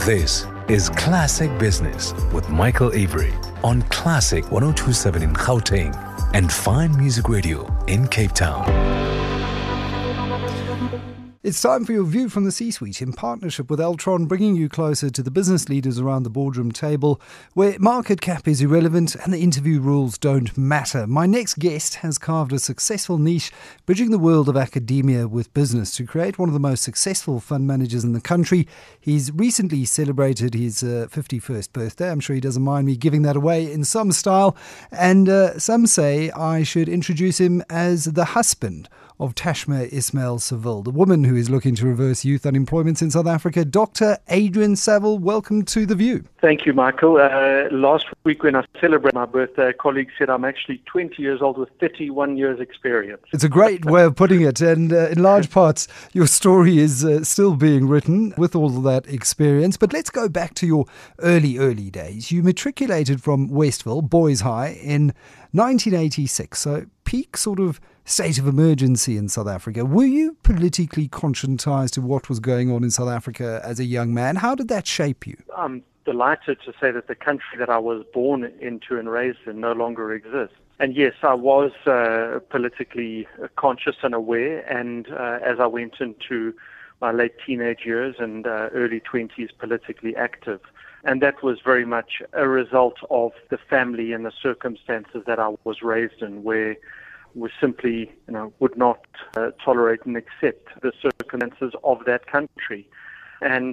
This is Classic Business with Michael Avery on Classic 102.7 in Gauteng and Fine Music Radio in Cape Town. It's time for your view from the C-suite in partnership with Altron, bringing you closer to the business leaders around the boardroom table, where market cap is irrelevant and the interview rules don't matter. My next guest has carved a successful niche, bridging the world of academia with business to create one of the most successful fund managers in the country. He's recently celebrated his 51st birthday. I'm sure he doesn't mind me giving that away in some style. And some say I should introduce him as the husband of Tashma Ismail-Saville, the woman who is looking to reverse youth unemployment in South Africa. Dr. Adrian Saville, welcome to The View. Thank you, Michael. Last week when I celebrated my birthday, a colleague said I'm actually 20 years old with 31 years experience. It's a great way of putting it, and in large parts, your story is still being written with all of that experience. But let's go back to your early days. You matriculated from Westville, Boys High, in 1986, so peak sort of state of emergency in South Africa. Were you politically conscientized to what was going on in South Africa as a young man? How did that shape you? I'm delighted to say that the country that I was born into and raised in no longer exists. And yes, I was politically conscious and aware, and as I went into my late teenage years and early 20s, politically active. And that was very much a result of the family and the circumstances that I was raised in, where we simply, would not tolerate and accept the circumstances of that country. And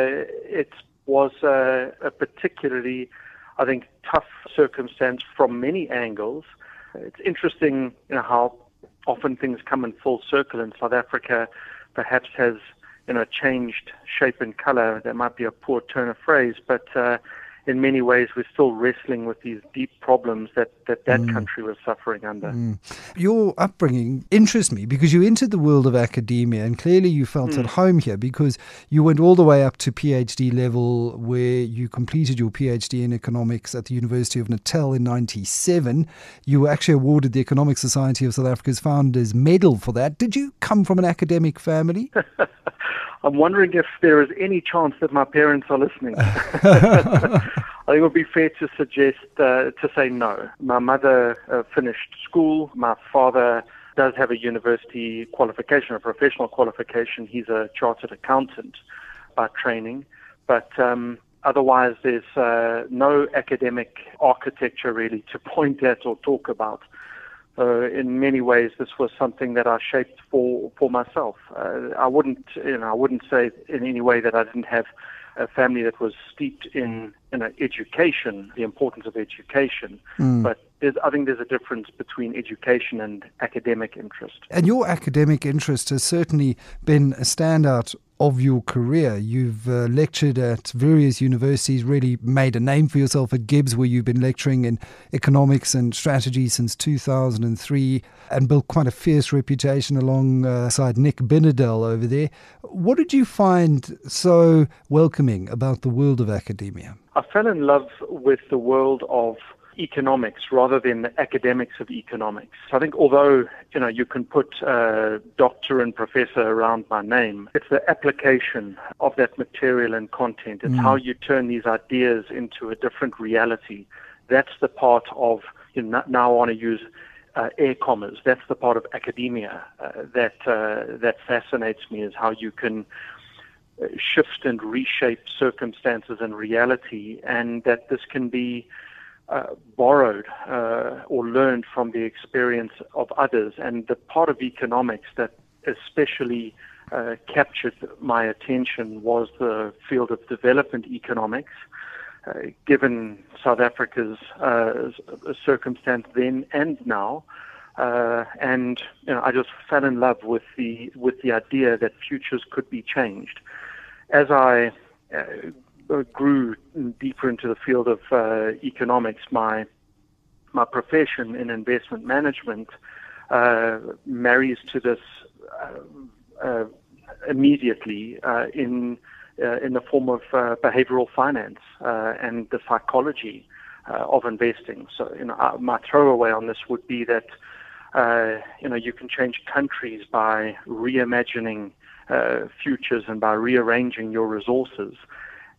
it was a particularly, I think, tough circumstance from many angles. It's interesting, how often things come in full circle, and South Africa perhaps has, changed shape and color. That might be a poor turn of phrase, but in many ways, we're still wrestling with these deep problems that country was suffering under. Your upbringing interests me because you entered the world of academia, and clearly you felt at home here because you went all the way up to PhD level, where you completed your PhD in economics at the University of Natal in 1997. You were actually awarded the Economic Society of South Africa's Founders Medal for that. Did you come from an academic family? I'm wondering if there is any chance that my parents are listening. I think it would be fair to suggest, to say no. My mother finished school. My father does have a university qualification, a professional qualification. He's a chartered accountant by training. But otherwise, there's no academic architecture really to point at or talk about. In many ways, this was something that I shaped for myself. I wouldn't say in any way that I didn't have a family that was steeped in education, the importance of education. But I think there's a difference between education and academic interest. And your academic interest has certainly been a standout of your career. You've lectured at various universities, really made a name for yourself at Gibbs, where you've been lecturing in economics and strategy since 2003 and built quite a fierce reputation alongside Nick Binedell over there. What did you find so welcoming about the world of academia? I fell in love with the world of economics rather than the academics of economics. I think although, you can put doctor and professor around my name, it's the application of that material and content. It's how you turn these ideas into a different reality. That's the part of, now I want to use air commas, that's the part of academia that fascinates me, is how you can shift and reshape circumstances and reality, and that this can be borrowed or learned from the experience of others. And the part of economics that especially captured my attention was the field of development economics, given South Africa's circumstance then and now. And I just fell in love with the idea that futures could be changed. As I grew deeper into the field of economics, my profession in investment management marries to this immediately in the form of behavioral finance and the psychology of investing. So, my throwaway on this would be that you can change countries by reimagining futures and by rearranging your resources.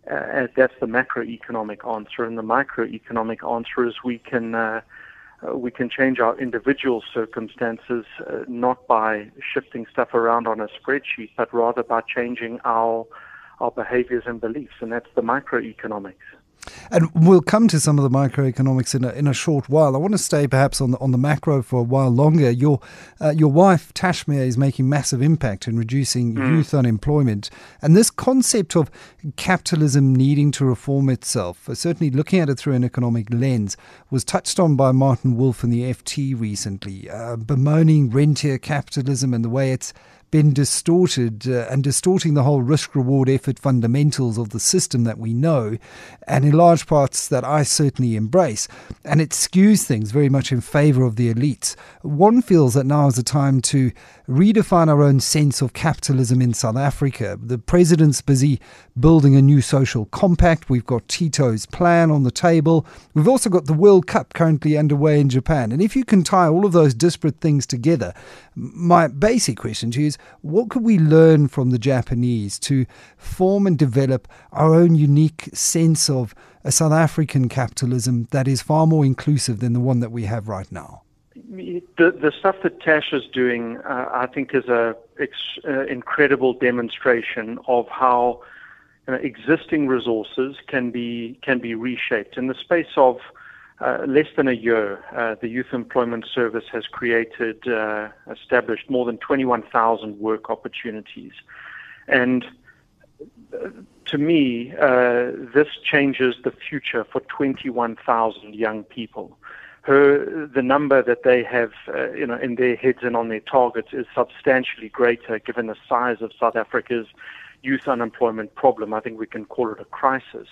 That's the macroeconomic answer. And the microeconomic answer is we can change our individual circumstances not by shifting stuff around on a spreadsheet, but rather by changing our behaviors and beliefs, and that's the microeconomics. And we'll come to some of the microeconomics in a short while. I want to stay perhaps on the macro for a while longer. Your wife, Tashmia, is making massive impact in reducing youth unemployment. And this concept of capitalism needing to reform itself, certainly looking at it through an economic lens, was touched on by Martin Wolf in the FT recently, bemoaning rentier capitalism and the way it's been distorted and distorting the whole risk-reward effort fundamentals of the system that we know, and in large parts that I certainly embrace. And it skews things very much in favour of the elites. One feels that now is the time to redefine our own sense of capitalism in South Africa. The president's busy building a new social compact. We've got Tito's plan on the table. We've also got the World Cup currently underway in Japan. And if you can tie all of those disparate things together, my basic question to you is, what could we learn from the Japanese to form and develop our own unique sense of a South African capitalism that is far more inclusive than the one that we have right now? The stuff that Tash is doing, I think, is a incredible demonstration of how existing resources can be reshaped. In the space of less than a year, the Youth Employment Service has established more than 21,000 work opportunities. And to me, this changes the future for 21,000 young people. The number that they have, in their heads and on their targets is substantially greater given the size of South Africa's youth unemployment problem. I think we can call it a crisis.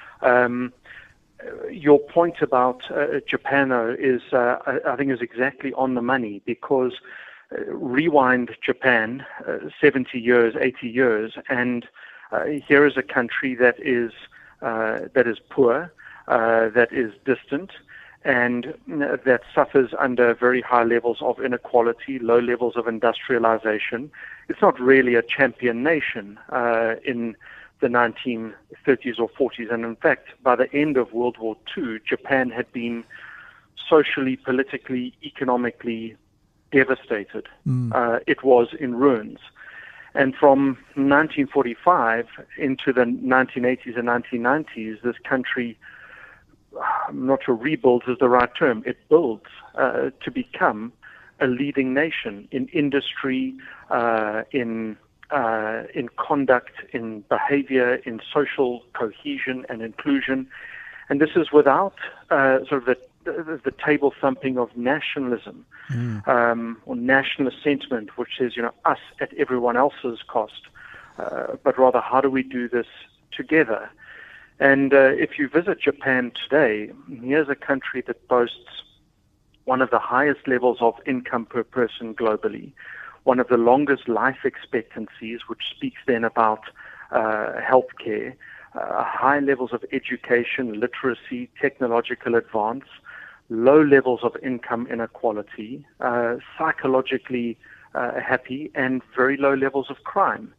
Your point about Japan, though, I think is exactly on the money, because rewind Japan 70 years, 80 years, and here is a country that is poor, that is distant, and that suffers under very high levels of inequality, low levels of industrialization. It's not really a champion nation in the 1930s or 40s. And in fact, by the end of World War II, Japan had been socially, politically, economically devastated. It was in ruins. And from 1945 into the 1980s and 1990s, this country, I'm not sure rebuilds is the right term, it builds to become a leading nation in industry, in conduct, in behavior, in social cohesion and inclusion. And this is without sort of the table thumping of nationalism or nationalist sentiment, which says, us at everyone else's cost, but rather how do we do this together? And if you visit Japan today, here's a country that boasts one of the highest levels of income per person globally, one of the longest life expectancies, which speaks then about healthcare, high levels of education, literacy, technological advance, low levels of income inequality, psychologically happy, and very low levels of crime.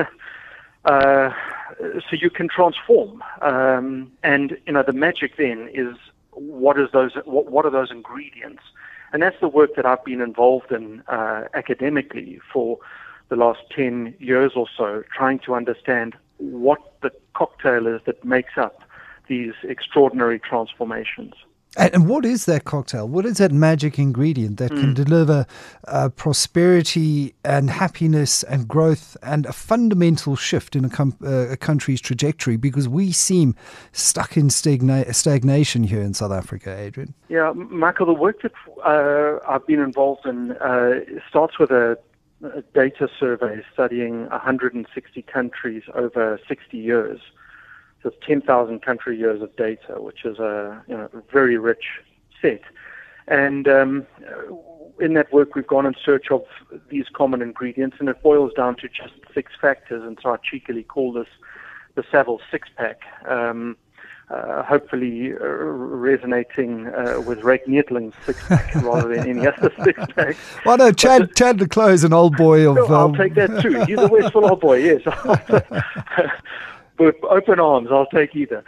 So you can transform, and the magic then is what are those ingredients, and that's the work that I've been involved in academically for the last 10 years or so, trying to understand what the cocktail is that makes up these extraordinary transformations. And what is that cocktail? What is that magic ingredient that can deliver prosperity and happiness and growth and a fundamental shift in a country's trajectory? Because we seem stuck in stagnation here in South Africa, Adrian. Yeah, Michael, the work that I've been involved in starts with a data survey studying 160 countries over 60 years. So it's 10,000 country years of data, which is a very rich set. And in that work, we've gone in search of these common ingredients, and it boils down to just 6 factors. And so I cheekily call this the Savile six-pack, hopefully resonating with Ryk Neethling six-pack rather than any other six-pack. Well, no, Chad de Clos, an old boy of... I'll take that too. He's a Westville old boy, yes. with open arms. I'll take either.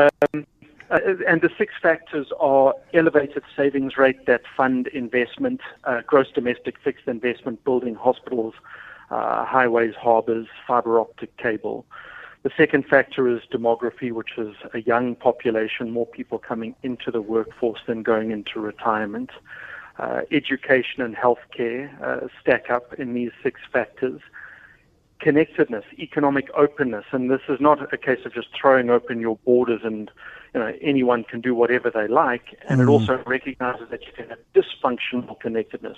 And the 6 factors are elevated savings rate that fund investment, gross domestic fixed investment, building hospitals, highways, harbors, fiber optic cable. The second factor is demography, which is a young population, more people coming into the workforce than going into retirement. Education and healthcare stack up in these 6 factors. Connectedness, economic openness, and this is not a case of just throwing open your borders and anyone can do whatever they like, and it also recognizes that you can have dysfunctional connectedness.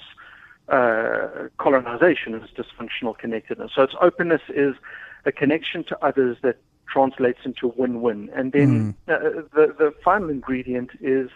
Colonization is dysfunctional connectedness. So its openness is a connection to others that translates into win-win. And then the final ingredient is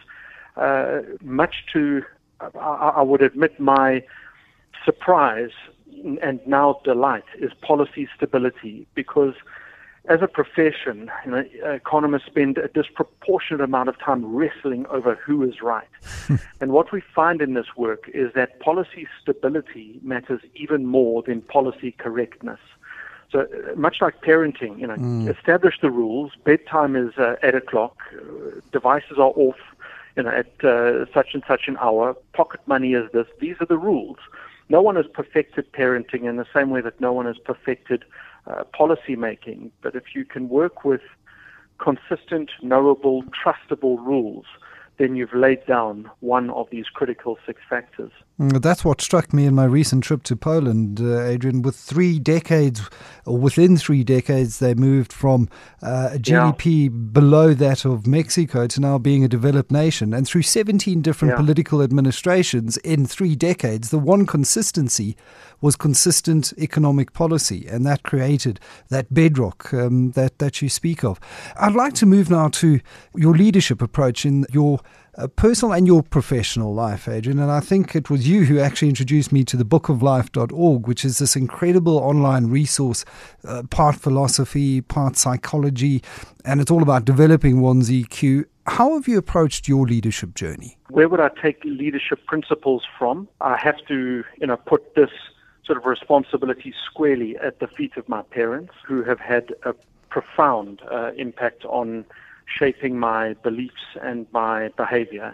much to, I would admit, my surprise and now delight is policy stability, because as a profession, economists spend a disproportionate amount of time wrestling over who is right. And what we find in this work is that policy stability matters even more than policy correctness. So much like parenting, establish the rules. Bedtime is 8 o'clock. Devices are off, at such and such an hour. Pocket money is this. These are the rules. No one has perfected parenting in the same way that no one has perfected policy making. But if you can work with consistent, knowable, trustable rules, then you've laid down one of these critical 6 factors. That's what struck me in my recent trip to Poland, Adrian. With 3 decades, or within 3 decades, they moved from a GDP below that of Mexico to now being a developed nation. And through 17 different political administrations in 3 decades, the one consistency was consistent economic policy. And that created that bedrock that you speak of. I'd like to move now to your leadership approach in your personal and your professional life, Adrian. And I think it was you who actually introduced me to the bookoflife.org, which is this incredible online resource, part philosophy, part psychology, and it's all about developing one's EQ. How have you approached your leadership journey? Where would I take leadership principles from? I have to, put this sort of responsibility squarely at the feet of my parents, who have had a profound impact on shaping my beliefs and my behavior.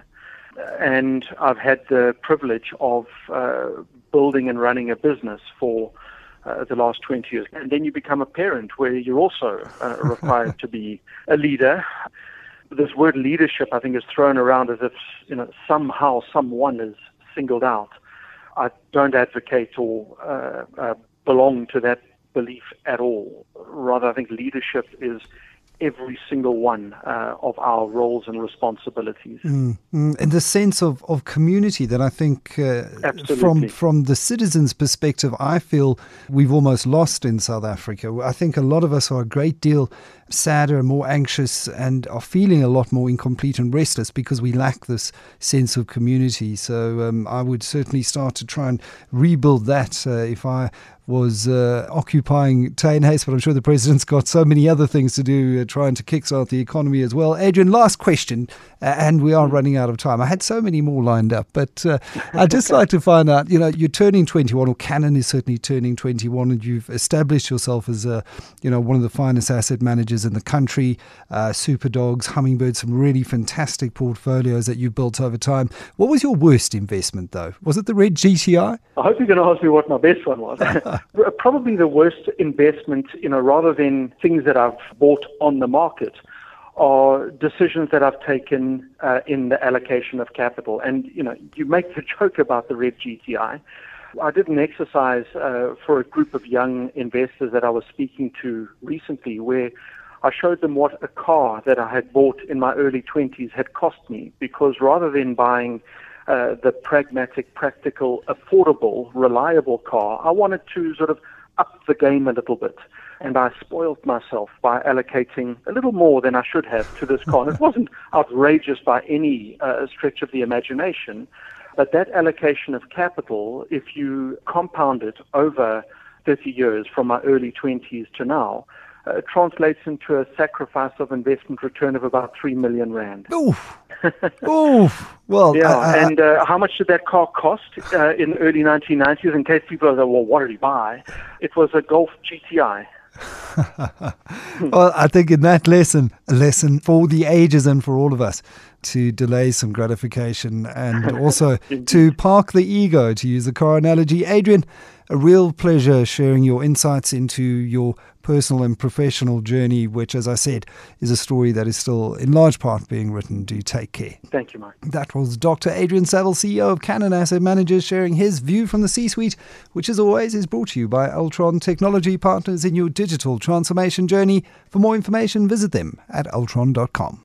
And I've had the privilege of building and running a business for the last 20 years. And then you become a parent, where you're also required to be a leader. This word leadership, I think, is thrown around as if somehow someone is singled out. I don't advocate or belong to that belief at all. Rather, I think leadership is every single one of our roles and responsibilities. And the sense of community that I think from the citizens' perspective, I feel we've almost lost in South Africa. I think a lot of us are a great deal sadder, more anxious, and are feeling a lot more incomplete and restless because we lack this sense of community. So I would certainly start to try and rebuild that if I was occupying Tynehace, but I'm sure the president's got so many other things to do, trying to kickstart the economy as well. Adrian, last question, and we are running out of time. I had so many more lined up, but I'd just like to find out, you're turning 21, or Cannon is certainly turning 21, and you've established yourself as one of the finest asset managers in the country, Superdogs, Hummingbird, some really fantastic portfolios that you've built over time. What was your worst investment, though? Was it the red GTI? I hope you're going to ask me what my best one was. Probably the worst investment, rather than things that I've bought on the market, are decisions that I've taken in the allocation of capital. And, you make the joke about the red GTI. I did an exercise for a group of young investors that I was speaking to recently, where I showed them what a car that I had bought in my early 20s had cost me, because rather than buying the pragmatic, practical, affordable, reliable car, I wanted to sort of up the game a little bit. And I spoiled myself by allocating a little more than I should have to this car. And it wasn't outrageous by any stretch of the imagination, but that allocation of capital, if you compound it over 30 years from my early 20s to now, translates into a sacrifice of investment return of about 3 million rand. Oof. Oof. Well, yeah. And how much did that car cost in the early 1990s? In case people are like, well, what did he buy? It was a Golf GTI. Well, I think in that lesson, a lesson for the ages and for all of us, to delay some gratification and also to park the ego, to use the car analogy. Adrian, a real pleasure sharing your insights into your personal and professional journey, which, as I said, is a story that is still in large part being written. Do take care. Thank you, Mike. That was Dr. Adrian Saville, CEO of Cannon Asset Managers, sharing his view from the C-suite, which as always is brought to you by Altron Technology Partners in your digital transformation journey. For more information, visit them at altron.com.